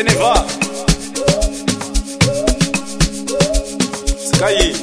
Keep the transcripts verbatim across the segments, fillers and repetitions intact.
Geneva Sky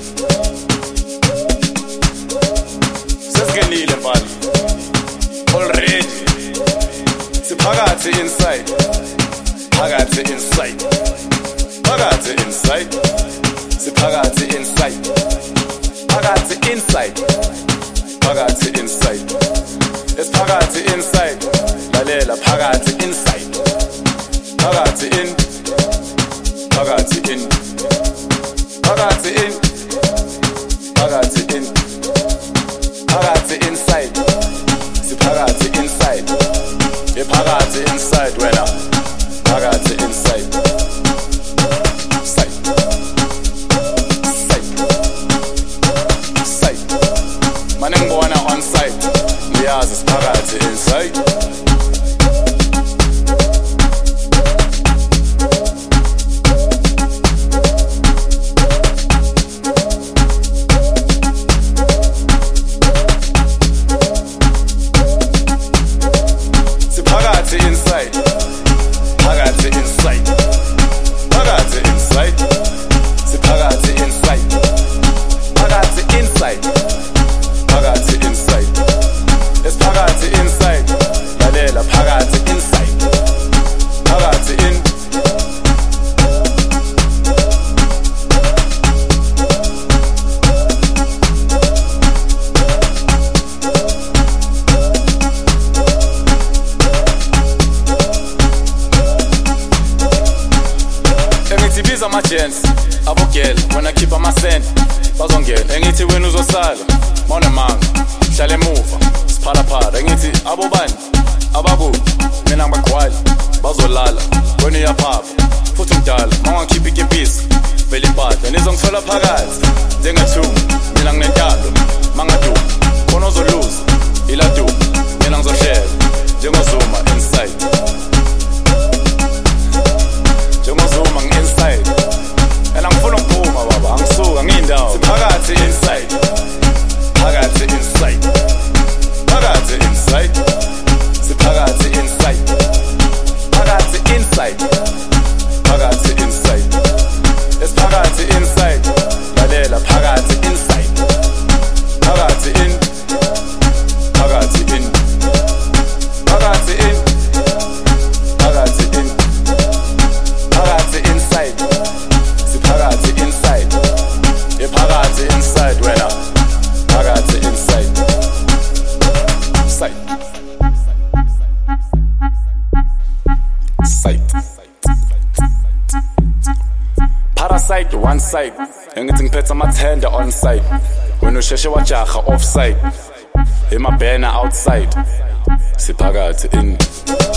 Sesgenile mfana already siphakathi inside phakathi inside phakathi inside siphakathi inside phakathi inside phakathi inside esiphakathi inside lalela phakathi inside phakathi in phakathi in phakathi in phakathi in phakathi inside siphakathi inside ephakathi inside wena phakathi inside side side side mane ngibona on site ngiyazi siphakathi inside inside phakathi inside phakathi inside siphakathi inside phakathi inside phakathi inside esiphakathi inside lalela phakathi inside phakathi in Sibiza ama gents abo girl when I keep on my send bazongena engithi wena uzosala mawune manga hlale emuva siphala phala engithi abo bani ababu mina ngibagqwala bazolala wena uyaphapha futhi umdala mangakhipha ikepisi vele impahla nizongithola phakathi njengethuba mina nginentando mangadu khona uzoluza iladu mina ngizohleka njengozuma inside njengozuma ngi-inside and angifuna ukuphuma baba angisuka ngiyindawo siphakathi inside phakathi inside phakathi inside siphakathi inside phakathi inside phakathi inside esiphakathi inside lalela phakathi inside phakathi in phakathi in phakathi in phakathi in phakathi inside siphakathi inside ephakathi inside wena phakathi inside side side parasite one side engithi ngiphethe amathenda on side wena usheshe wajaha off side emabhena outside siphakathi in